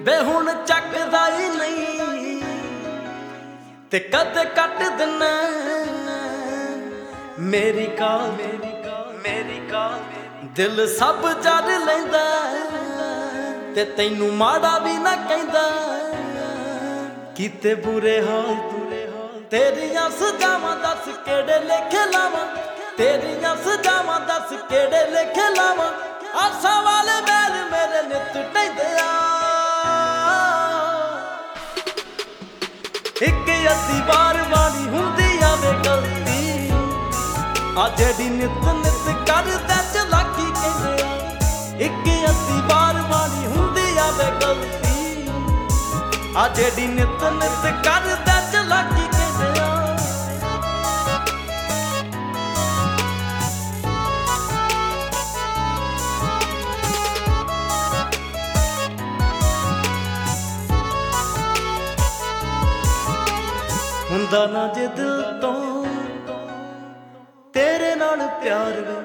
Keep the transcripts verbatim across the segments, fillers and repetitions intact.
ਵੇ ਹੁਣ ਚੱਕਦਾ ਹੀ ਨਹੀਂ ਤੇ ਕਦੇ ਕੱਟ ਦਿਨਾ ਮੇਰੀ ਕਾਲ ਮੇਰੀ ਕਾਲ ਮੇਰੀ ਕਾਲ ਦਿਲ ਸਭ ਜਰ ਲੈਂਦਾ ਤੇ ਤੈਨੂੰ ਮਾੜਾ ਵੀ ਨਾ ਕਹਿੰਦਾ ਕੀਤੇ ਬੁਰੇ ਹਾਲ ਤੇਰੀਆਂ ਸਜਾਵਾਂ ਦੱਸ ਕਿਹੜੇ ਲੇਖੇ ਲਾਵਾਂ ਤੇਰੀਆਂ ਸਜਾਵਾਂ ਦੱਸ ਕਿਹੜੇ ਲੇਖੇ ਲਾਵਾਂ ਆਸਾਂ ਵਾਲੇ ਮੈਲ ਮੇਰੇ ਨਿੱਤ ਟੈਂਦੇ ਆ ਇੱਕ ਅੱਧੀ ਵਾਰ ਵਾਲੀ ਹੁੰਦੀ ਆ ਵੇ ਗਲਤੀ ਆ ਜਿਹੜੀ ਨਿੱਤ ਨਿੱਤ ਕਰਦਾ ਚਲਾਕੀ ਕਹਿੰਦੇ ਆ ਇੱਕ ਅੱਧੀ ਵਾਰ ਵਾਲੀ ਹੁੰਦੀ ਆ ਵੇ ਗਲਤੀ ਆ ਜਿਹੜੀ ਨਿੱਤ ਨਿੱਤ ਕਰਦਾ ਚਲਾਕੀ ਕਹਿੰਦੇ ਆ ਹੁੰਦਾ ਨਾ ਜੇ ਦਿਲ ਤੋਂ ਤੇਰੇ ਨਾਲ ਪਿਆਰ ਵੇ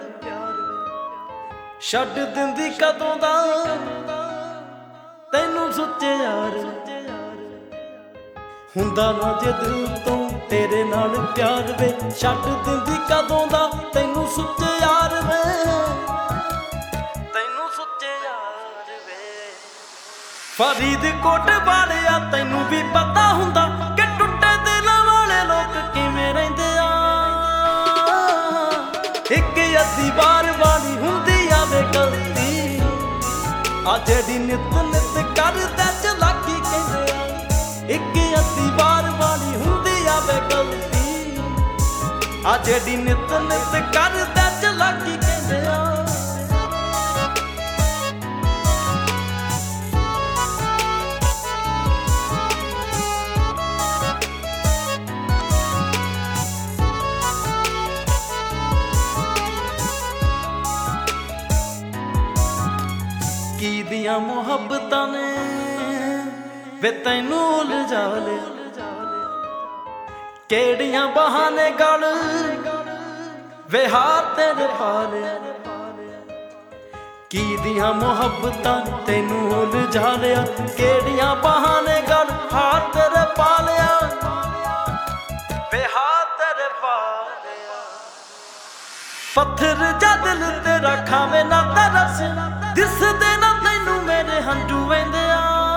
ਛੱਡ ਦਿੰਦੀ ਕਦੋਂ ਦਾ ਤੈਨੂੰ ਸੁੱਚੇ ਯਾਰ ਹੁੰਦਾ ਨਾ ਜੇ ਦਿਲ ਤੋਂ ਤੇਰੇ ਨਾਲ ਪਿਆਰ ਵੇ ਛੱਡ ਦਿੰਦੀ ਕਦੋਂ ਦਾ ਤੈਨੂੰ ਸੁੱਚੇ ਯਾਰ ਵੇ ਤੈਨੂੰ ਸੁੱਚੇ ਯਾਰ ਵੇ ਫਰੀਦਕੋਟ ਵਾਲਿਆ ਤੈਨੂੰ ਵੀ ਪਤਾ ਹੁੰਦਾ ਕਿ ਟੁੱਟੇ ਦਿਲਾਂ ਵਾਲੇ ਲੋਕ ਕਿਵੇਂ ਰਹਿੰਦੇ ਆ ਇੱਕ ਅੱਧੀ ਵਾਰ ਵਾਲੀ ਹੁੰਦੀ ਆ ਵੇ ਗਲਤੀ ਆ ਜਿਹੜੀ ਨਿੱਤ ਨਿੱਤ ਕਰਦਾ ਚਲਾਕੀ ਕਹਿੰਦੇ ਆ ਇੱਕ ਅੱਧੀ ਵਾਰ ਵਾਲੀ ਹੁੰਦੀ ਆ ਵੇ ਗਲਤੀ ਆ ਜਿਹੜੀ ਨਿੱਤ ਨਿੱਤ ਕਰਦਾ ਚਲਾਕੀ ਕਹਿੰਦੇ ਆ ਕੀ ਦੀਆਂ ਮੁਹੱਬਤਾਂ ਨੇ ਵੇ ਤੈਨੂੰ ਉਲਝਾ ਲਿਆ ਕਿਹੜੀਆਂ ਬਹਾਨੇ ਗਲ ਵੇ ਹਾਰ ਤੇਰੇ ਪਾ ਲਿਆ ਕੀ ਦੀਆਂ ਮੁਹੱਬਤਾਂ ਤੈਨੂੰ ਉਲਝਾ ਲਿਆ ਕਿਹੜੀਆਂ ਬਹਾਨੇ ਗਲ ਹਾਰ ਤੇਰੇ ਪਾ ਲਿਆ ਵੇ ਹਾਰ ਤੇਰੇ ਪਾ ਲਿਆ ਪੱਥਰ ਜਾ ਦਿਲ ਤੇਰਾ ਖਾਵੇਂ ਨਾ ਤਰਸ ਦਿਸਦੇ ਨਾ ਤੈਨੂੰ ਮੇਰੇ ਹੰਝੂ ਵਹਿੰਦੇ ਆ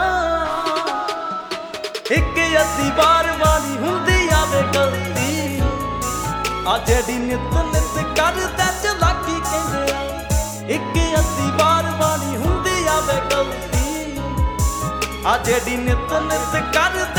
ਇੱਕ ਅੱਧੀ ਵਾਰ ਵਾਲੀ ਹੁੰਦੀ ਆ ਵੇ ਗਲਤੀ ਆ ਜਿਹੜੀ ਨਿੱਤ ਨਿੱਤ ਕਰਦਾ ਚਲਾਕੀ ਕਹਿੰਦੇ ਆ ਇੱਕ ਅੱਧੀ ਵਾਰ ਵਾਲੀ ਹੁੰਦੀ ਆ ਵੇ ਗਲਤੀ ਆ ਜਿਹੜੀ ਨਿੱਤ ਨਿੱਤ ਕਰਦਾ